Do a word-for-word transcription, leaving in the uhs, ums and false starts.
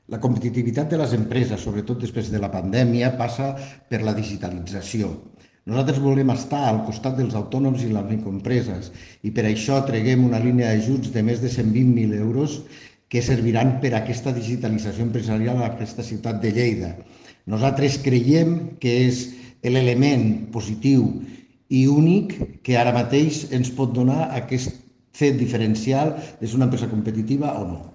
La competitivitat de les empreses, sobretot després de la pandèmia, passa per la digitalització. Nosaltres volem estar al costat dels autònoms i les microempreses i per això treguem una línia d'ajuts de més de cent vint mil euros que serviran per a aquesta digitalització empresarial a aquesta ciutat de Lleida. Nosaltres creiem que és l'element positiu i únic que ara mateix ens pot donar aquest fet diferencial de ser una empresa competitiva o no.